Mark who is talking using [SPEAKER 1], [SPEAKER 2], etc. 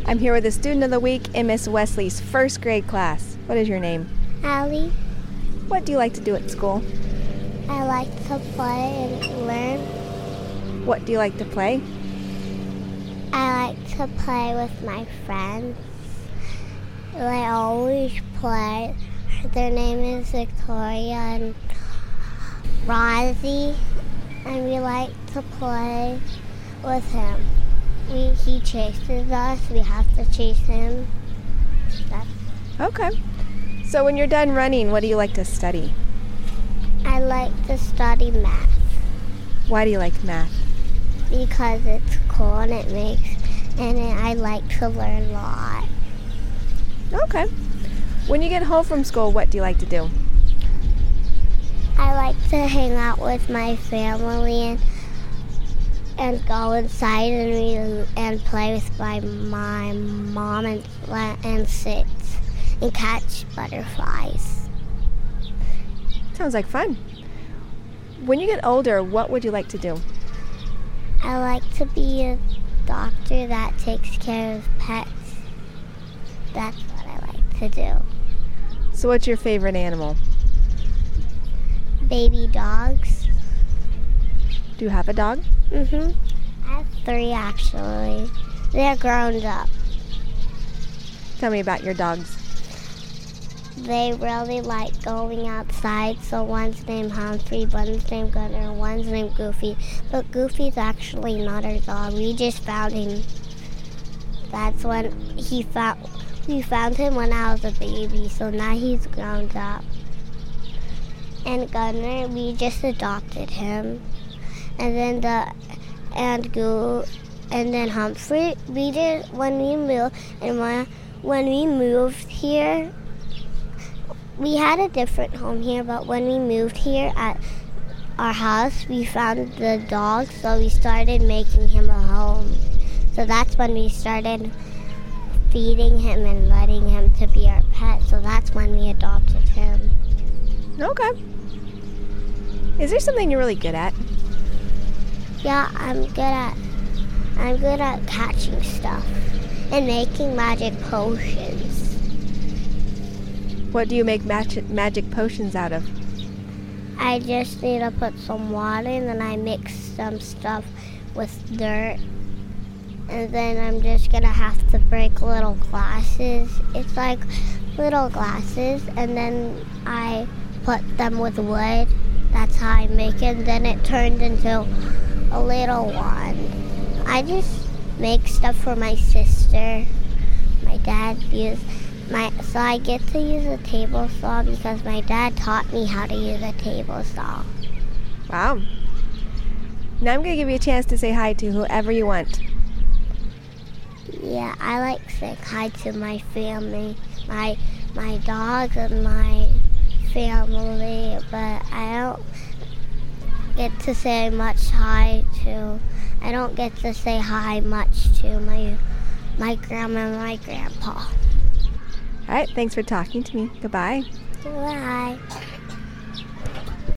[SPEAKER 1] I'm here with the student of the week in Miss Wesley's first grade class. What is your name?
[SPEAKER 2] Allie.
[SPEAKER 1] What do you like to do at school?
[SPEAKER 2] I like to play and learn.
[SPEAKER 1] What do you like to play?
[SPEAKER 2] I like to play with my friends. I always play. Their name is Victoria and Rosie, and we like to play with him. He chases us. We have to chase him.
[SPEAKER 1] Okay. So when you're done running, what do you like to study?
[SPEAKER 2] I like to study math
[SPEAKER 1] Why do you like math?
[SPEAKER 2] because it's cool and I like to learn a lot.
[SPEAKER 1] Okay. When you get home from school, what do you like to do?
[SPEAKER 2] I like to hang out with my family and go inside and read and play with my mom and sit and catch butterflies.
[SPEAKER 1] Sounds like fun. When you get older, what would you like to do?
[SPEAKER 2] I like to be a doctor that takes care of pets. That's what I like to do.
[SPEAKER 1] So what's your favorite animal?
[SPEAKER 2] Baby dogs.
[SPEAKER 1] Do you have a dog?
[SPEAKER 2] I have 3 actually. They're grown up.
[SPEAKER 1] Tell me about your dogs.
[SPEAKER 2] They really like going outside, so one's named Humphrey, one's named Gunner, one's named Goofy. But Goofy's actually not our dog. We just found him. That's when we found him when I was a baby, so now he's grown up. And Gunner, we just adopted him. And then and then Humphrey, we did when we moved here. We had a different home here, but when we moved here at our house, we found the dog, so we started making him a home. So that's when we started feeding him and letting him to be our pet. So that's when we adopted him.
[SPEAKER 1] Okay. Is there something you're really good at?
[SPEAKER 2] Yeah, I'm good at catching stuff and making magic potions.
[SPEAKER 1] What do you make magic potions out of?
[SPEAKER 2] I just need to put some water and then I mix some stuff with dirt. And then I'm just gonna have to break little glasses. It's like little glasses, and then I put them with wood. That's how I make it. Then it turned into a little one. I just make stuff for my sister. My dad so I get to use a table saw because my dad taught me how to use a table saw.
[SPEAKER 1] Wow. Now I'm going to give you a chance to say hi to whoever you want.
[SPEAKER 2] Yeah, I like to say hi to my family, my dogs and my family, but I don't get to say much hi to. I don't get to say hi much to my grandma and my grandpa.
[SPEAKER 1] All right, thanks for talking to me. Goodbye.
[SPEAKER 2] Bye.